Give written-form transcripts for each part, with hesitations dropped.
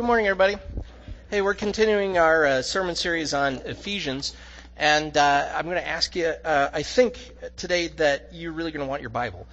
Good morning, everybody. Hey, we're continuing our sermon series on Ephesians, and I'm going to ask you, I think today that you're really going to want your Bible.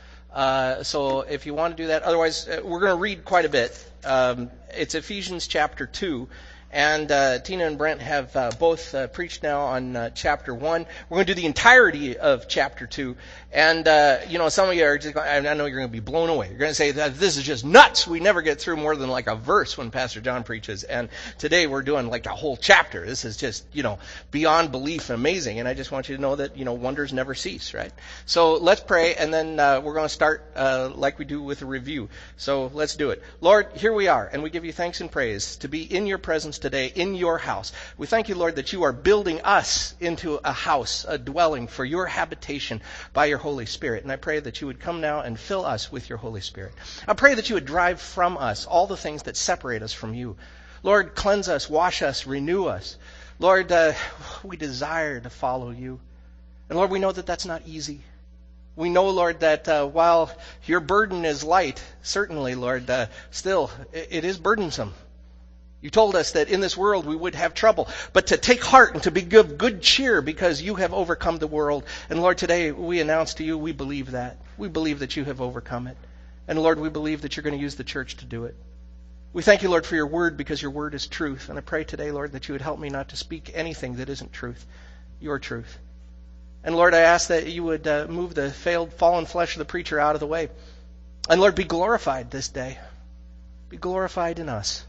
So if you want to do that, otherwise we're going to read quite a bit. It's Ephesians chapter 2, and Tina and Brent have both preached now on chapter 1. We're going to do the entirety of chapter 2. And, some of you are just going, I know you're going to be blown away. You're going to say that this is just nuts. We never get through more than like a verse when Pastor John preaches. And today we're doing like a whole chapter. This is just, beyond belief and amazing. And I just want you to know that, wonders never cease, right? So let's pray, and then we're going to start like we do with a review. So let's do it. Lord, here we are, and we give you thanks and praise to be in your presence today, in your house. We thank you, Lord, that you are building us into a house, a dwelling for your habitation by your Holy Spirit. And I pray that you would come now and fill us with your Holy Spirit. I pray that you would drive from us all the things that separate us from you. Lord, cleanse us, wash us, renew us. Lord, we desire to follow you. And Lord, we know that that's not easy. We know, Lord, that while your burden is light, certainly, Lord, still, it is burdensome. You told us that in this world we would have trouble, but to take heart and to be good cheer because you have overcome the world. And Lord, today we announce to you, we believe that. We believe that you have overcome it. And Lord, we believe that you're going to use the church to do it. We thank you, Lord, for your word, because your word is truth. And I pray today, Lord, that you would help me not to speak anything that isn't truth, your truth. And Lord, I ask that you would move the fallen flesh of the preacher out of the way. And Lord, be glorified this day. Be glorified in us.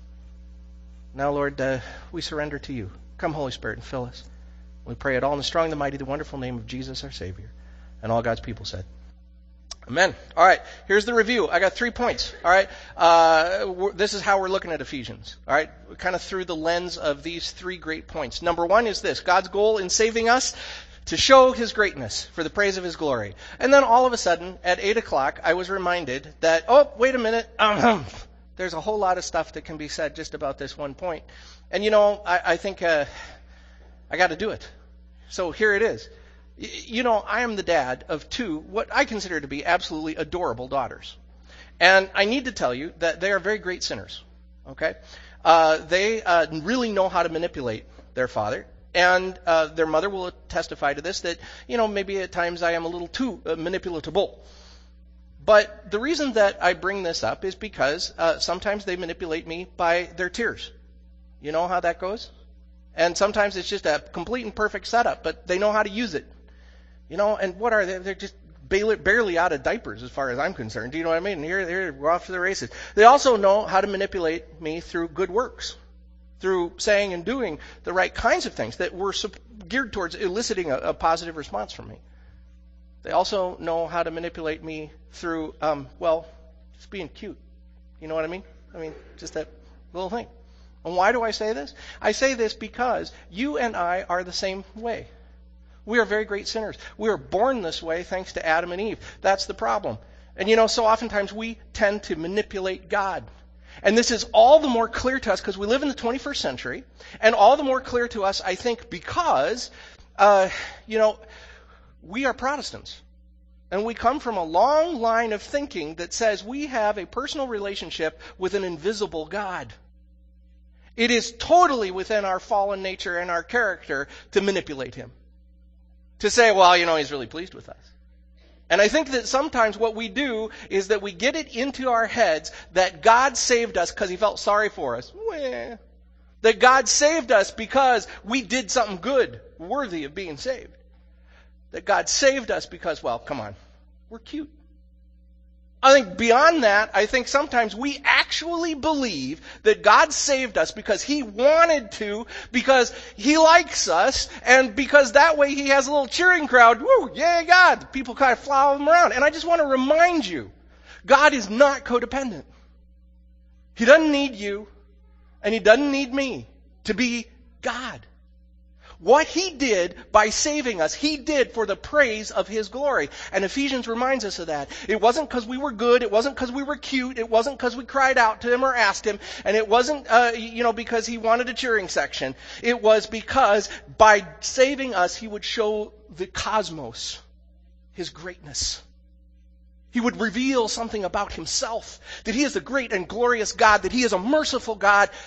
Now, Lord, we surrender to you. Come, Holy Spirit, and fill us. We pray it all in the strong, the mighty, the wonderful name of Jesus, our Savior. And all God's people said, Amen. All right, here's the review. I got 3 points. All right, this is how we're looking at Ephesians. All right, kind of through the lens of these 3 great points. Number 1 is this: God's goal in saving us to show his greatness for the praise of his glory. And then all of a sudden, at 8 o'clock, I was reminded that, oh, wait a minute, there's a whole lot of stuff that can be said just about this one point. And I think I got to do it. So here it is. I am the dad of 2, what I consider to be absolutely adorable daughters. And I need to tell you that they are very great sinners. Okay? They really know how to manipulate their father. And their mother will testify to this, that, maybe at times I am a little too manipulatable. But the reason that I bring this up is because sometimes they manipulate me by their tears. You know how that goes? And sometimes it's just a complete and perfect setup, but they know how to use it. And what are they? They're just barely out of diapers as far as I'm concerned. Do you know what I mean? And here we're off to the races. They also know how to manipulate me through good works, through saying and doing the right kinds of things that were geared towards eliciting a positive response from me. They also know how to manipulate me through, just being cute. You know what I mean? Just that little thing. And why do I say this? I say this because you and I are the same way. We are very great sinners. We are born this way thanks to Adam and Eve. That's the problem. And so oftentimes we tend to manipulate God. And this is all the more clear to us because we live in the 21st century. And all the more clear to us, I think, because, we are Protestants. And we come from a long line of thinking that says we have a personal relationship with an invisible God. It is totally within our fallen nature and our character to manipulate him. To say, he's really pleased with us. And I think that sometimes what we do is that we get it into our heads that God saved us because he felt sorry for us. That God saved us because we did something good, worthy of being saved. That God saved us because, come on, we're cute. I think beyond that, I think sometimes we actually believe that God saved us because he wanted to, because he likes us, and because that way he has a little cheering crowd. Woo, yay God! People kind of follow him around. And I just want to remind you, God is not codependent. He doesn't need you, and he doesn't need me to be God. What he did by saving us, he did for the praise of his glory. And Ephesians reminds us of that. It wasn't because we were good. It wasn't because we were cute. It wasn't because we cried out to him or asked him. And it wasn't, because he wanted a cheering section. It was because by saving us, he would show the cosmos his greatness. He would reveal something about himself, that he is a great and glorious God, that he is a merciful God,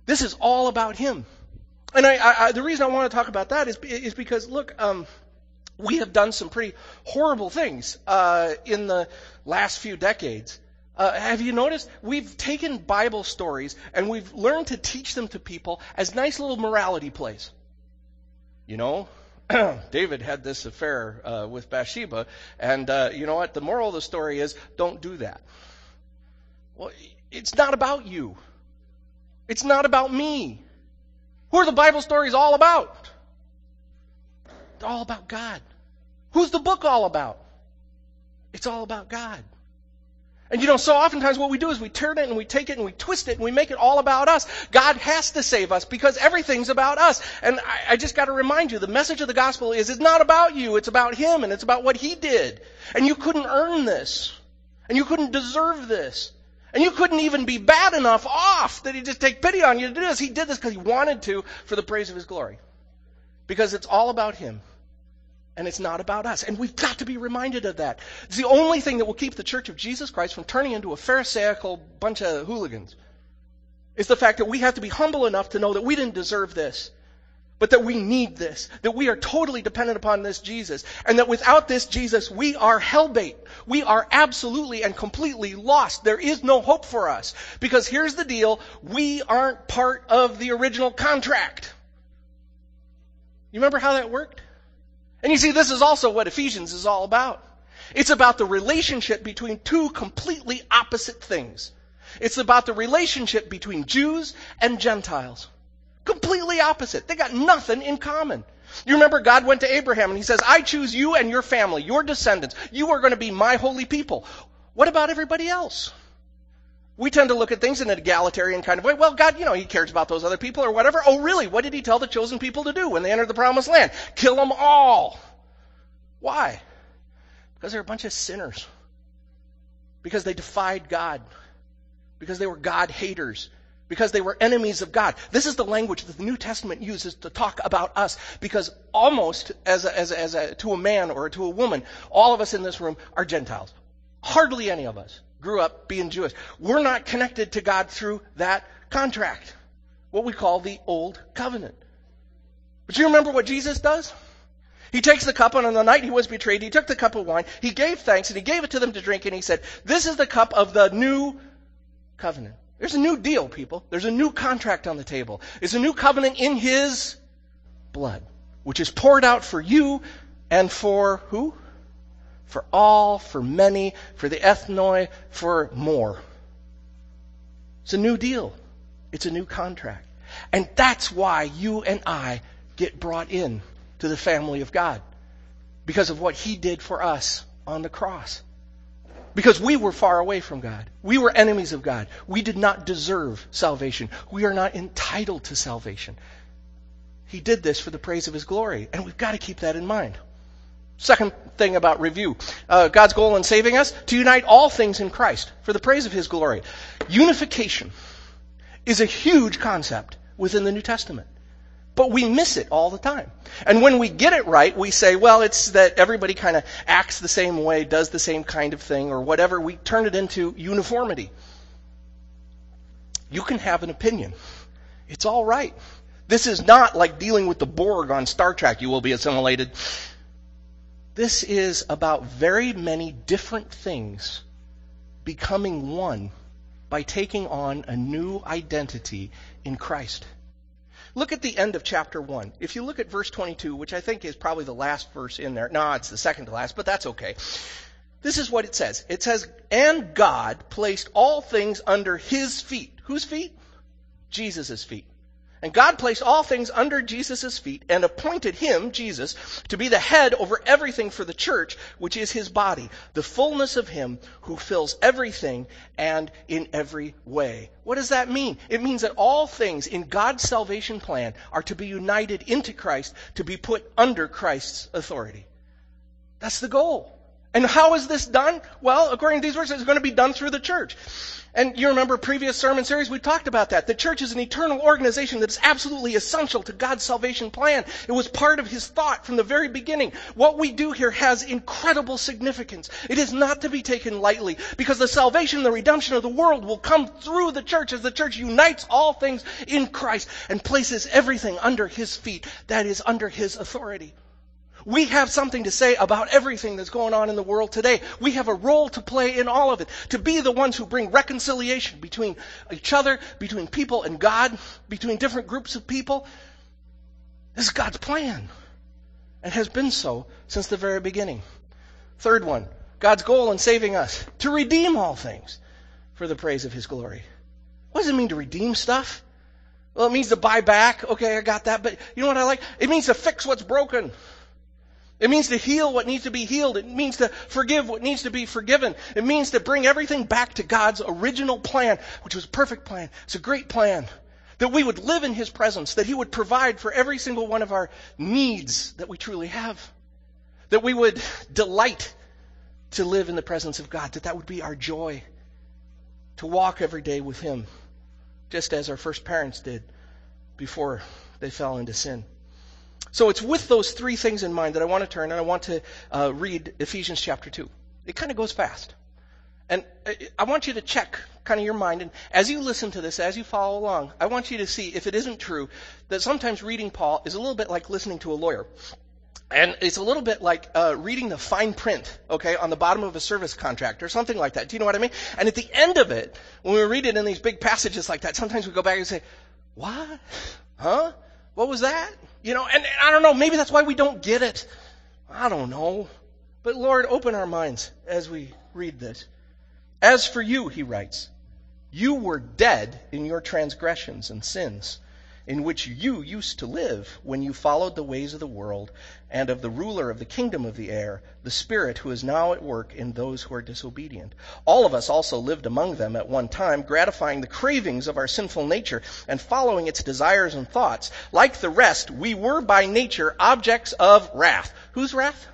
This is all about him. And the reason I want to talk about that is because, look, we have done some pretty horrible things in the last few decades. Have you noticed? We've taken Bible stories and we've learned to teach them to people as nice little morality plays. You know, David had this affair with Bathsheba, and you know what? The moral of the story is, don't do that. Well, it's not about you. It's not about me. Who are the Bible stories all about? They're all about God. Who's the book all about? It's all about God. And you know, so oftentimes what we do is we turn it and we take it and we twist it and we make it all about us. God has to save us because everything's about us. And I just got to remind you, the message of the gospel is it's not about you, it's about him and it's about what he did. And you couldn't earn this. And you couldn't deserve this. And you couldn't even be bad enough off that he'd just take pity on you to do this. He did this because he wanted to for the praise of his glory. Because it's all about him. And it's not about us. And we've got to be reminded of that. It's the only thing that will keep the Church of Jesus Christ from turning into a pharisaical bunch of hooligans. Is the fact that we have to be humble enough to know that we didn't deserve this. But that we need this. That we are totally dependent upon this Jesus. And that without this Jesus, we are hellbait. We are absolutely and completely lost. There is no hope for us. Because here's the deal. We aren't part of the original contract. You remember how that worked? And you see, this is also what Ephesians is all about. It's about the relationship between two completely opposite things. It's about the relationship between Jews and Gentiles. Completely opposite. They got nothing in common. You remember God went to Abraham and he says, I choose you and your family, your descendants. You are going to be my holy people. What about everybody else? We tend to look at things in an egalitarian kind of way. Well, God, he cares about those other people or whatever. Oh, really? What did he tell the chosen people to do when they entered the promised land? Kill them all. Why? Because they're a bunch of sinners. Because they defied God. Because they were God haters. Because they were enemies of God. This is the language that the New Testament uses to talk about us. Because almost to a man or to a woman, all of us in this room are Gentiles. Hardly any of us grew up being Jewish. We're not connected to God through that contract. What we call the Old Covenant. But you remember what Jesus does? He takes the cup, and on the night he was betrayed, he took the cup of wine, he gave thanks, and he gave it to them to drink, and he said, this is the cup of the new covenant. There's a new deal, people. There's a new contract on the table. It's a new covenant in his blood, which is poured out for you and for who? For all, for many, for the ethnoi, for more. It's a new deal. It's a new contract. And that's why you and I get brought in to the family of God. Because of what he did for us on the cross. Because we were far away from God. We were enemies of God. We did not deserve salvation. We are not entitled to salvation. He did this for the praise of his glory. And we've got to keep that in mind. Second thing about review. God's goal in saving us, to unite all things in Christ for the praise of his glory. Unification is a huge concept within the New Testament. But we miss it all the time. And when we get it right, we say, well, it's that everybody kind of acts the same way, does the same kind of thing, or whatever. We turn it into uniformity. You can have an opinion. It's all right. This is not like dealing with the Borg on Star Trek. You will be assimilated. This is about very many different things becoming one by taking on a new identity in Christ. Look at the end of chapter 1. If you look at verse 22, which I think is probably the last verse in there. No, it's the second to last, but that's okay. This is what it says. It says, and God placed all things under his feet. Whose feet? Jesus' feet. And God placed all things under Jesus' feet and appointed him, Jesus, to be the head over everything for the church, which is his body, the fullness of him who fills everything and in every way. What does that mean? It means that all things in God's salvation plan are to be united into Christ, to be put under Christ's authority. That's the goal. And how is this done? Well, according to these verses, it's going to be done through the church. And you remember previous sermon series, we talked about that. The church is an eternal organization that is absolutely essential to God's salvation plan. It was part of His thought from the very beginning. What we do here has incredible significance. It is not to be taken lightly, because the salvation and the redemption of the world will come through the church as the church unites all things in Christ and places everything under His feet, that is, under His authority. We have something to say about everything that's going on in the world today. We have a role to play in all of it, to be the ones who bring reconciliation between each other, between people and God, between different groups of people. This is God's plan, and has been so since the very beginning. Third one, God's goal in saving us, to redeem all things for the praise of His glory. What does it mean to redeem stuff? Well, it means to buy back. Okay, I got that, but you know what I like? It means to fix what's broken. It means to heal what needs to be healed. It means to forgive what needs to be forgiven. It means to bring everything back to God's original plan, which was a perfect plan. It's a great plan. That we would live in His presence, that He would provide for every single one of our needs that we truly have. That we would delight to live in the presence of God, that would be our joy. To walk every day with Him, just as our first parents did before they fell into sin. So it's with those three things in mind that I want to turn, and I want to read Ephesians chapter 2. It kind of goes fast. And I want you to check kind of your mind. And as you listen to this, as you follow along, I want you to see if it isn't true that sometimes reading Paul is a little bit like listening to a lawyer. And it's a little bit like reading the fine print, okay, on the bottom of a service contract or something like that. Do you know what I mean? And at the end of it, when we read it in these big passages like that, sometimes we go back and say, what? Huh? What was that? You know, and I don't know, maybe that's why we don't get it. I don't know. But Lord, open our minds as we read this. As for you, he writes, you were dead in your transgressions and sins, in which you used to live when you followed the ways of the world and of the ruler of the kingdom of the air, the Spirit who is now at work in those who are disobedient. All of us also lived among them at one time, gratifying the cravings of our sinful nature and following its desires and thoughts. Like the rest, we were by nature objects of wrath. Whose wrath?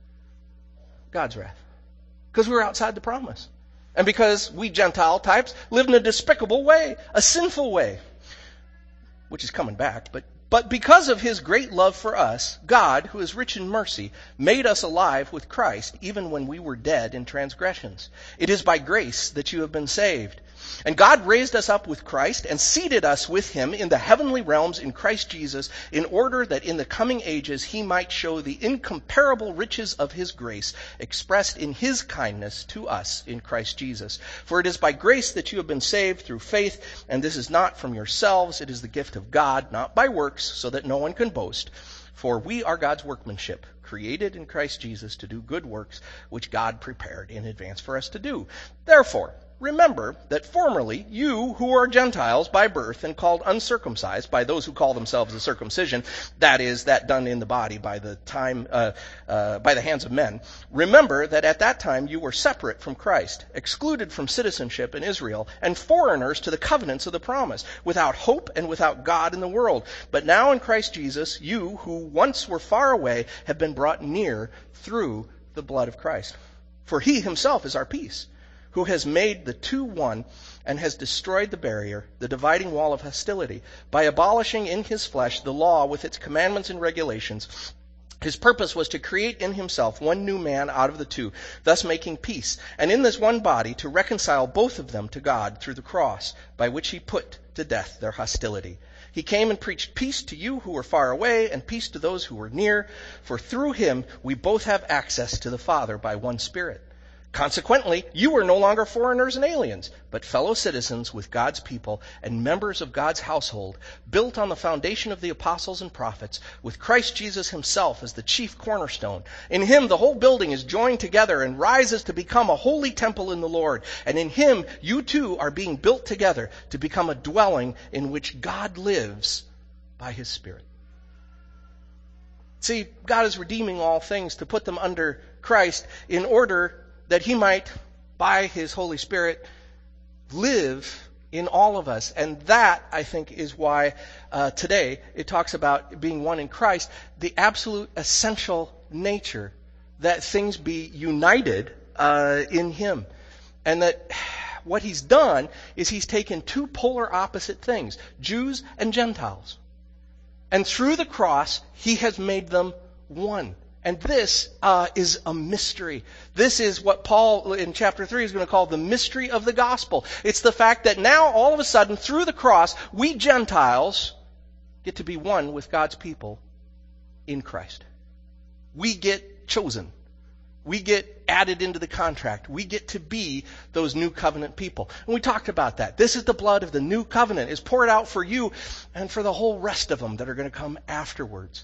God's wrath. Because we were outside the promise. And because we Gentile types lived in a despicable way, a sinful way, which is coming back, but because of His great love for us, God, who is rich in mercy, made us alive with Christ, even when we were dead in transgressions. It is by grace that you have been saved. And God raised us up with Christ and seated us with Him in the heavenly realms in Christ Jesus, in order that in the coming ages He might show the incomparable riches of His grace, expressed in His kindness to us in Christ Jesus. For it is by grace that you have been saved through faith, and this is not from yourselves, it is the gift of God, not by works, so that no one can boast. For we are God's workmanship, created in Christ Jesus to do good works, which God prepared in advance for us to do. Therefore, remember that formerly you who are Gentiles by birth and called uncircumcised by those who call themselves the circumcision, that is, that done in the body by the hands of men. Remember that at that time you were separate from Christ, excluded from citizenship in Israel, and foreigners to the covenants of the promise, without hope and without God in the world. But now in Christ Jesus, you who once were far away have been brought near through the blood of Christ. For He Himself is our peace, who has made the two one and has destroyed the barrier, the dividing wall of hostility, by abolishing in His flesh the law with its commandments and regulations. His purpose was to create in Himself one new man out of the two, thus making peace, and in this one body to reconcile both of them to God through the cross, by which He put to death their hostility. He came and preached peace to you who were far away and peace to those who were near, for through Him we both have access to the Father by one Spirit. Consequently, you are no longer foreigners and aliens, but fellow citizens with God's people and members of God's household, built on the foundation of the apostles and prophets, with Christ Jesus Himself as the chief cornerstone. In Him the whole building is joined together and rises to become a holy temple in the Lord. And in Him you too are being built together to become a dwelling in which God lives by His Spirit. See, God is redeeming all things to put them under Christ in order that He might, by His Holy Spirit, live in all of us. And that, I think, is why today it talks about being one in Christ, the absolute essential nature that things be united in Him. And that what he's done is he's taken two polar opposite things, Jews and Gentiles. And through the cross, he has made them one. And this is a mystery. This is what Paul in chapter 3 is going to call the mystery of the gospel. It's the fact that now all of a sudden through the cross, we Gentiles get to be one with God's people in Christ. We get chosen. We get added into the contract. We get to be those new covenant people. And we talked about that. This is the blood of the new covenant. It's poured out for you and for the whole rest of them that are going to come afterwards.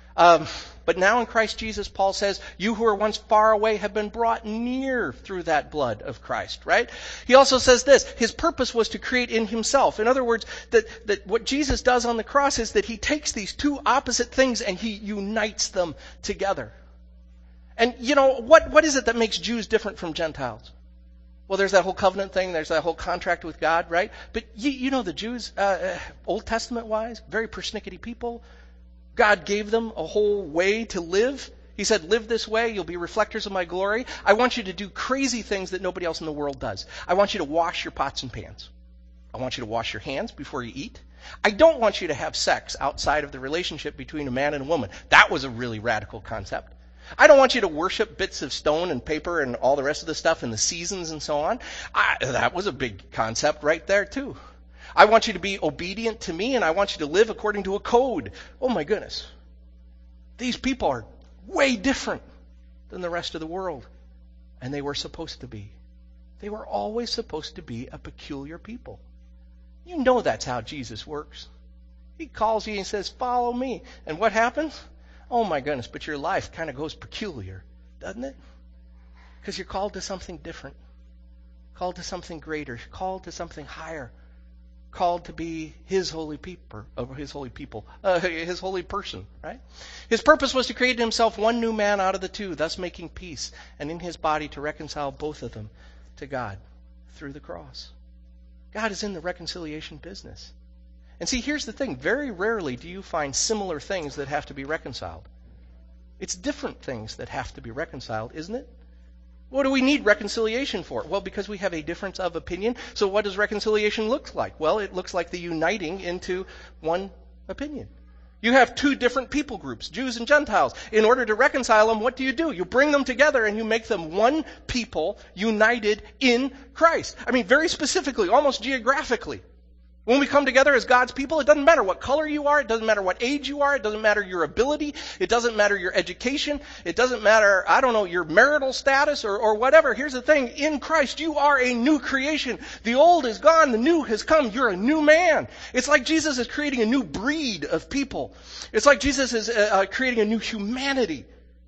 But now in Christ Jesus, Paul says, you who were once far away have been brought near through that blood of Christ, right? He also says this, his purpose was to create in himself. In other words, that what Jesus does on the cross is that he takes these two opposite things and he unites them together. And you know, what is it that makes Jews different from Gentiles? Well, there's that whole covenant thing, there's that whole contract with God, right? But you know the Jews, Old Testament-wise, very persnickety people. God gave them a whole way to live. He said, live this way, you'll be reflectors of my glory. I want you to do crazy things that nobody else in the world does. I want you to wash your pots and pans. I want you to wash your hands before you eat. I don't want you to have sex outside of the relationship between a man and a woman. That was a really radical concept. I don't want you to worship bits of stone and paper and all the rest of the stuff and the seasons and so on. That was a big concept right there too. I want you to be obedient to me and I want you to live according to a code. Oh my goodness. These people are way different than the rest of the world. And they were supposed to be. They were always supposed to be a peculiar people. You know that's how Jesus works. He calls you and says, follow me. And what happens? Oh my goodness, but your life kind of goes peculiar, doesn't it? Because you're called to something different. Called to something greater. Called to something higher. Called to be his holy people, his holy person, right? His purpose was to create in himself one new man out of the two, thus making peace, and in his body to reconcile both of them to God through the cross. God is in the reconciliation business. And see, here's the thing. Very rarely do you find similar things that have to be reconciled. It's different things that have to be reconciled, isn't it? What do we need reconciliation for? Well, because we have a difference of opinion. So what does reconciliation look like? Well, it looks like the uniting into one opinion. You have two different people groups, Jews and Gentiles. In order to reconcile them, what do? You bring them together and you make them one people united in Christ. I mean, very specifically, almost geographically. When we come together as God's people, it doesn't matter what color you are, it doesn't matter what age you are, it doesn't matter your ability, it doesn't matter your education, it doesn't matter, your marital status or whatever. Here's the thing, in Christ you are a new creation. The old is gone, the new has come, you're a new man. It's like Jesus is creating a new breed of people. It's like Jesus is creating a new humanity.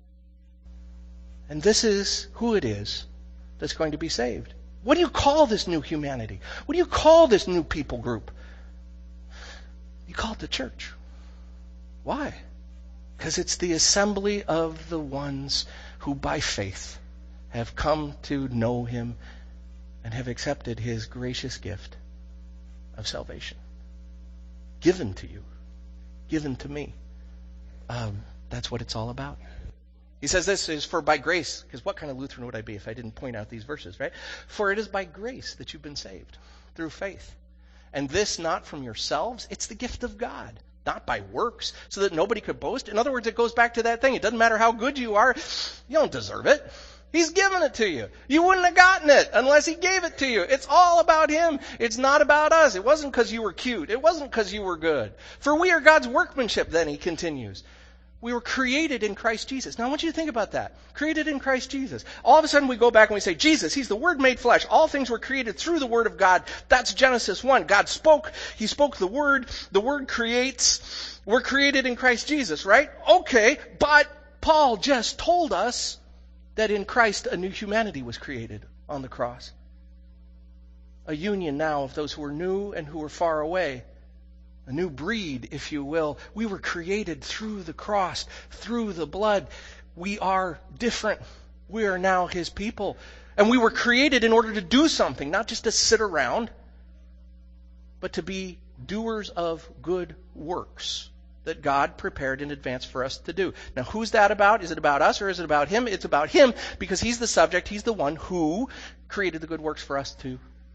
And this is who it is that's going to be saved. What do you call this new humanity? What do you call this new people group? You call it the church. Why? Because it's the assembly of the ones who by faith have come to know him and have accepted his gracious gift of salvation. Given to you. Given to me. That's what it's all about. He says this is for by grace, because what kind of Lutheran would I be if I didn't point out these verses, right? For it is by grace that you've been saved, through faith. And this not from yourselves, it's the gift of God, not by works, so that nobody could boast. In other words, it goes back to that thing. It doesn't matter how good you are, you don't deserve it. He's given it to you. You wouldn't have gotten it unless he gave it to you. It's all about him. It's not about us. It wasn't because you were cute. It wasn't because you were good. For we are God's workmanship, then he continues. We were created in Christ Jesus. Now I want you to think about that. Created in Christ Jesus. All of a sudden we go back and we say, Jesus, he's the Word made flesh. All things were created through the Word of God. That's Genesis 1. God spoke. He spoke the Word. The Word creates. We're created in Christ Jesus, right? Okay, but Paul just told us that in Christ a new humanity was created on the cross. A union now of those who are new and who are far away. A new breed, if you will. We were created through the cross, through the blood. We are different. We are now his people. And we were created in order to do something, not just to sit around, but to be doers of good works that God prepared in advance for us to do. Now, who's that about? Is it about us or is it about him? It's about him because he's the subject. He's the one who created the good works for us to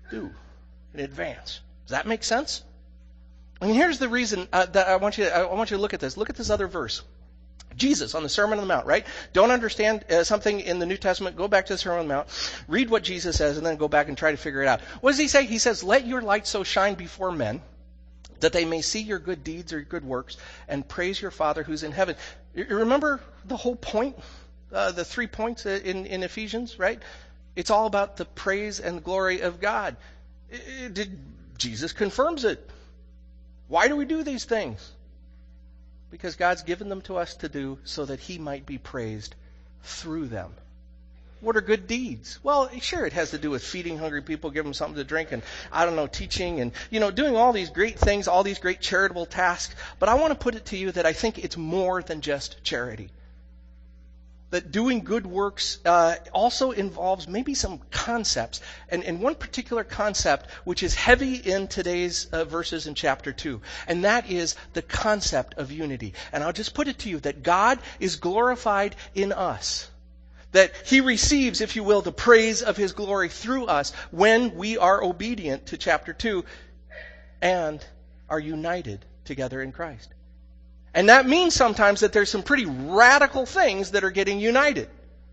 do in advance. Does that make sense? And here's the reason that I want you to look at this. Look at this other verse. Jesus on the Sermon on the Mount, right? Don't understand something in the New Testament, go back to the Sermon on the Mount, read what Jesus says, and then go back and try to figure it out. What does he say? He says, let your light so shine before men that they may see your good deeds or your good works and praise your Father who's in heaven. You remember the whole point, the 3 points in Ephesians, right? It's all about the praise and glory of God. Jesus confirms it. Why do we do these things? Because God's given them to us to do so that he might be praised through them. What are good deeds? Well, sure, it has to do with feeding hungry people, giving them something to drink, and, teaching, and, doing all these great things, all these great charitable tasks. But I want to put it to you that I think it's more than just charity. That doing good works also involves maybe some concepts. And one particular concept which is heavy in today's verses in chapter 2. And that is the concept of unity. And I'll just put it to you that God is glorified in us. That he receives, if you will, the praise of his glory through us when we are obedient to chapter 2 and are united together in Christ. And that means sometimes that there's some pretty radical things that are getting united.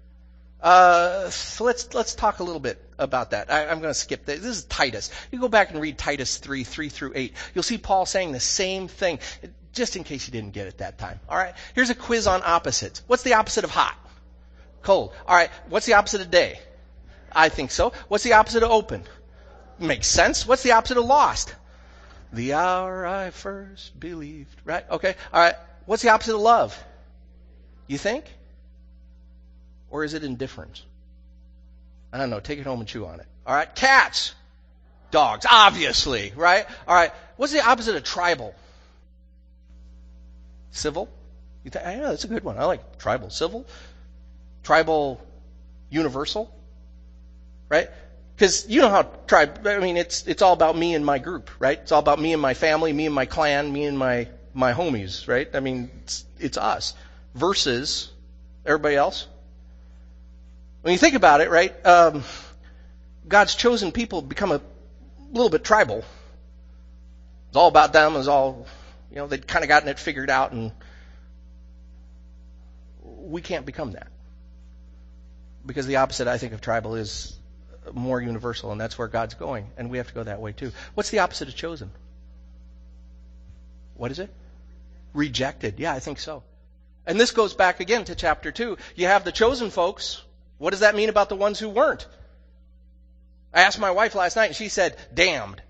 So let's talk a little bit about that. I'm going to skip this. This is Titus. You go back and read Titus 3 through 8. You'll see Paul saying the same thing, just in case you didn't get it that time. All right. Here's a quiz on opposites. What's the opposite of hot? Cold. All right. What's the opposite of day? I think so. What's the opposite of open? Makes sense. What's the opposite of lost? The hour I first believed. Right? Okay. All right. What's the opposite of love? You think? Or is it indifference? I don't know. Take it home and chew on it. All right. Cats. Dogs. Obviously. Right? All right. What's the opposite of tribal? Civil? You think? Yeah, that's a good one. I like tribal. Civil? Tribal universal? Right? Because you know how it's all about me and my group, right? It's all about me and my family, me and my clan, me and my homies, right? I mean, it's us versus everybody else. When you think about it, right, God's chosen people become a little bit tribal. It's all about them. It's all, they'd kind of gotten it figured out, and we can't become that. Because the opposite, I think, of tribal is more universal, and that's where God's going, and we have to go that way too. What's the opposite of chosen? What is it? Rejected. Yeah, I think so. And this goes back again to chapter 2. You have the chosen folks. What does that mean about the ones who weren't? I asked my wife last night, and she said, damned.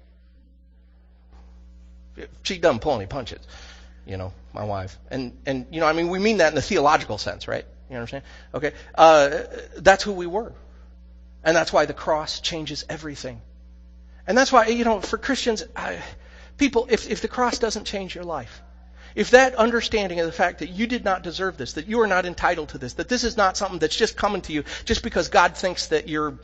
She doesn't pull any punches, my wife. And we mean that in the theological sense, right? You understand? Okay. That's who we were. And that's why the cross changes everything. And that's why, for Christians, people, if the cross doesn't change your life, if that understanding of the fact that you did not deserve this, that you are not entitled to this, that this is not something that's just coming to you just because God thinks that you're,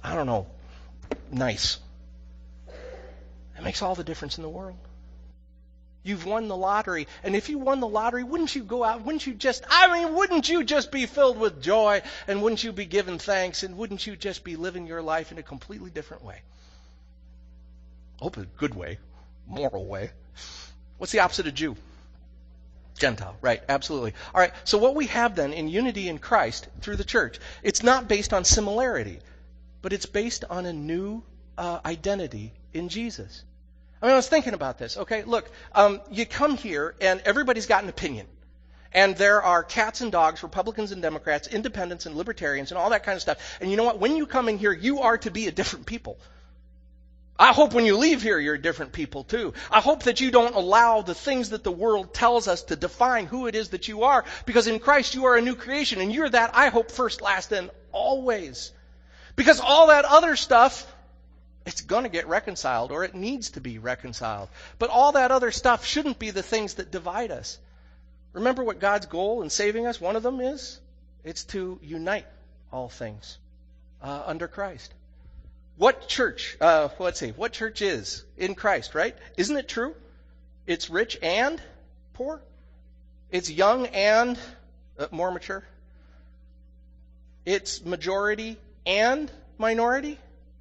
nice. It makes all the difference in the world. You've won the lottery. And if you won the lottery, wouldn't you go out, wouldn't you just be filled with joy, and wouldn't you be giving thanks, and wouldn't you just be living your life in a completely different way? Hope a good way, moral way. What's the opposite of Jew? Gentile, right, absolutely. All right, so what we have then in unity in Christ through the church, it's not based on similarity, but it's based on a new identity in Jesus. I was thinking about this. Okay, look, you come here and everybody's got an opinion. And there are cats and dogs, Republicans and Democrats, independents and libertarians and all that kind of stuff. And you know what? When you come in here, you are to be a different people. I hope when you leave here, you're different people too. I hope that you don't allow the things that the world tells us to define who it is that you are. Because in Christ, you are a new creation. And you're that, I hope, first, last, and always. Because all that other stuff, it's going to get reconciled, or it needs to be reconciled. But all that other stuff shouldn't be the things that divide us. Remember what God's goal in saving us, one of them is? It's to unite all things under Christ. What church, what church is in Christ, right? Isn't it true? It's rich and poor. It's young and more mature. It's majority and minority.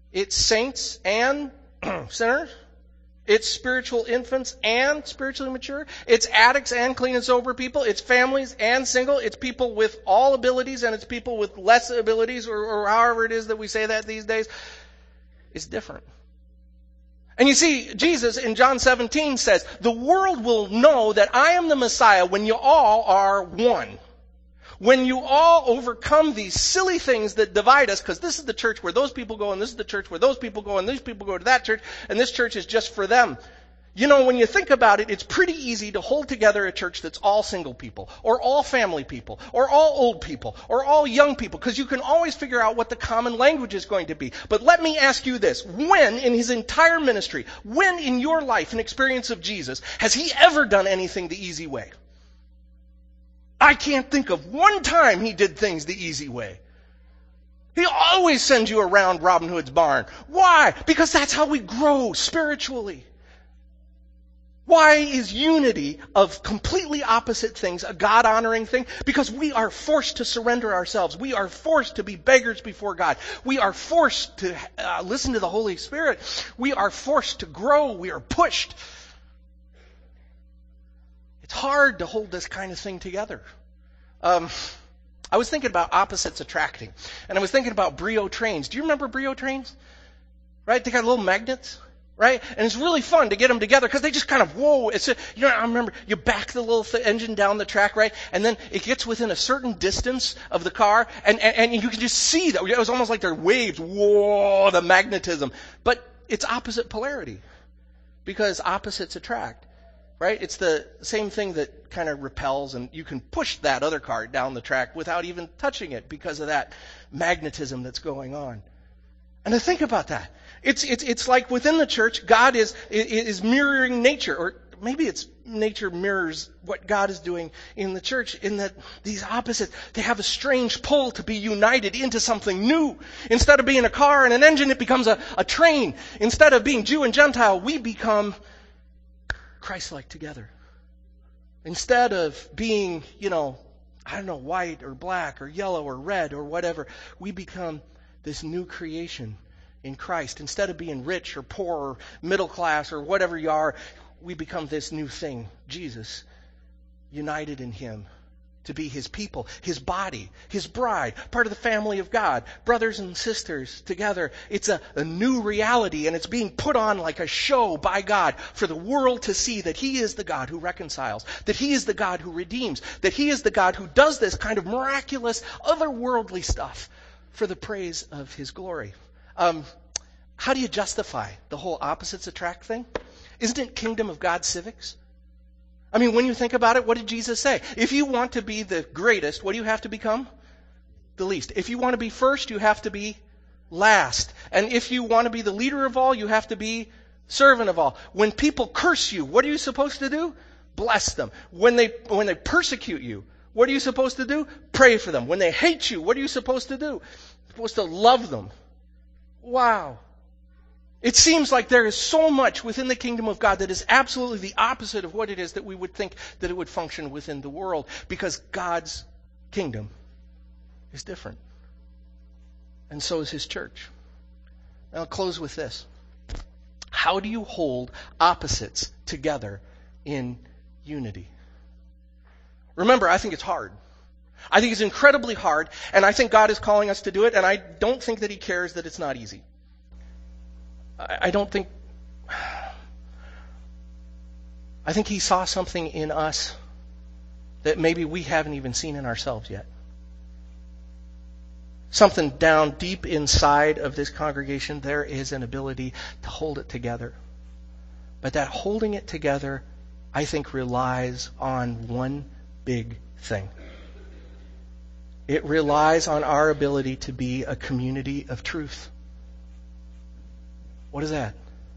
It's saints and sinners. It's spiritual infants and spiritually mature. It's addicts and clean and sober people. It's families and single. It's people with all abilities and it's people with less abilities, or however it is that we say that these days. It's different. And you see, Jesus in John 17 says, the world will know that I am the Messiah when you all are one. When you all overcome these silly things that divide us, because this is the church where those people go, and this is the church where those people go, and these people go to that church, and this church is just for them. You know, when you think about it, it's pretty easy to hold together a church that's all single people, or all family people, or all old people, or all young people, because you can always figure out what the common language is going to be. But let me ask you this. When in his entire ministry, when in your life and experience of Jesus, has he ever done anything the easy way? I can't think of one time he did things the easy way. He always sends you around Robin Hood's barn. Why? Because that's how we grow spiritually. Why is unity of completely opposite things a God-honoring thing? Because we are forced to surrender ourselves. We are forced to be beggars before God. We are forced to listen to the Holy Spirit. We are forced to grow. We are pushed. It's hard to hold this kind of thing together. I was thinking about opposites attracting. And I was thinking about Brio trains. Do you remember Brio trains? Right? They got little magnets. Right? And it's really fun to get them together because they just kind of, whoa. I remember you back the little engine down the track, right? And then it gets within a certain distance of the car and you can just see that. It was almost like they're waves. Whoa, the magnetism. But it's opposite polarity because opposites attract. Right? It's the same thing that kind of repels, and you can push that other car down the track without even touching it because of that magnetism that's going on. And to think about that. It's like within the church, God is mirroring nature, or maybe it's nature mirrors what God is doing in the church, in that these opposites, they have a strange pull to be united into something new. Instead of being a car and an engine, it becomes a train. Instead of being Jew and Gentile, we become Christ-like together. Instead of being, white or black or yellow or red or whatever, we become this new creation in Christ. Instead of being rich or poor or middle class or whatever you are, we become this new thing, Jesus, united in him to be his people, his body, his bride, part of the family of God, brothers and sisters together. It's a new reality, and it's being put on like a show by God for the world to see that he is the God who reconciles, that he is the God who redeems, that he is the God who does this kind of miraculous, otherworldly stuff for the praise of his glory. How do you justify the whole opposites attract thing? Isn't it kingdom of God civics? I mean, when you think about it, what did Jesus say? If you want to be the greatest, what do you have to become? The least. If you want to be first, you have to be last. And if you want to be the leader of all, you have to be servant of all. When people curse you, what are you supposed to do? Bless them. When they persecute you, what are you supposed to do? Pray for them. When they hate you, what are you supposed to do? You're supposed to love them. Wow. It seems like there is so much within the kingdom of God that is absolutely the opposite of what it is that we would think that it would function within the world, because God's kingdom is different. And so is his church. And I'll close with this. How do you hold opposites together in unity? Remember, I think it's hard. I think it's incredibly hard, and I think God is calling us to do it, and I don't think that he cares that it's not easy. I think he saw something in us that maybe we haven't even seen in ourselves yet. Something down deep inside of this congregation, there is an ability to hold it together. But that holding it together, I think, relies on one big thing. It relies on our ability to be a community of truth. What is that?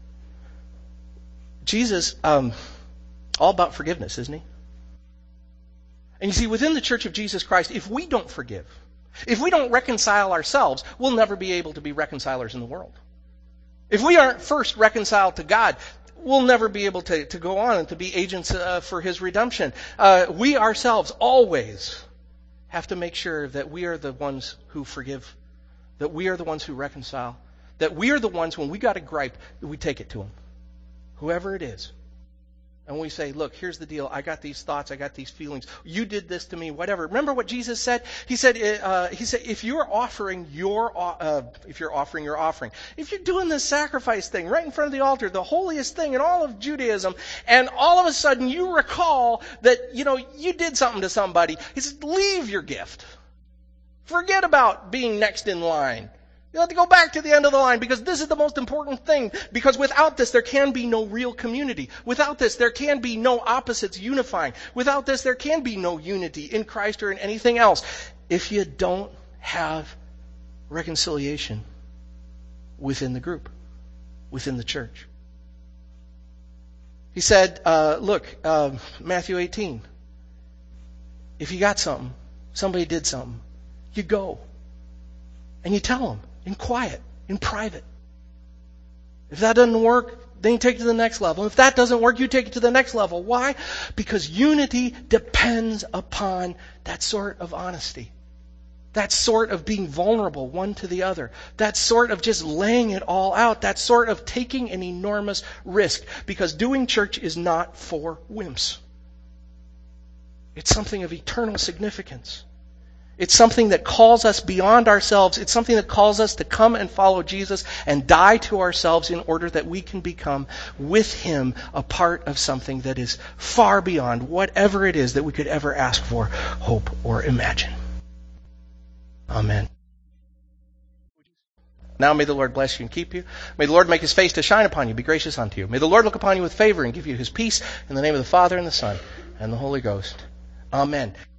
Jesus, all about forgiveness, isn't he? And you see, within the Church of Jesus Christ, if we don't forgive, if we don't reconcile ourselves, we'll never be able to be reconcilers in the world. If we aren't first reconciled to God, we'll never be able to go on and to be agents for his redemption. We ourselves always have to make sure that we are the ones who forgive, that we are the ones who reconcile, that we are the ones, when we got a gripe, that we take it to them, whoever it is. And we say, look, here's the deal. I got these thoughts. I got these feelings. You did this to me, whatever. Remember what Jesus said? He said, if you're offering your offering, if you're doing this sacrifice thing right in front of the altar, the holiest thing in all of Judaism, and all of a sudden you recall that, you did something to somebody, he said, leave your gift. Forget about being next in line. You have to go back to the end of the line, because this is the most important thing. Because without this, there can be no real community. Without this, there can be no opposites unifying. Without this, there can be no unity in Christ or in anything else. If you don't have reconciliation within the group, within the church. He said, Matthew 18. If you got something, somebody did something, you go and you tell them. In quiet, in private. If that doesn't work, then you take it to the next level. If that doesn't work, you take it to the next level. Why? Because unity depends upon that sort of honesty. That sort of being vulnerable one to the other. That sort of just laying it all out. That sort of taking an enormous risk. Because doing church is not for wimps. It's something of eternal significance. It's something that calls us beyond ourselves. It's something that calls us to come and follow Jesus and die to ourselves in order that we can become with Him a part of something that is far beyond whatever it is that we could ever ask for, hope, or imagine. Amen. Now may the Lord bless you and keep you. May the Lord make His face to shine upon you, be gracious unto you. May the Lord look upon you with favor and give you His peace. In the name of the Father and the Son and the Holy Ghost. Amen.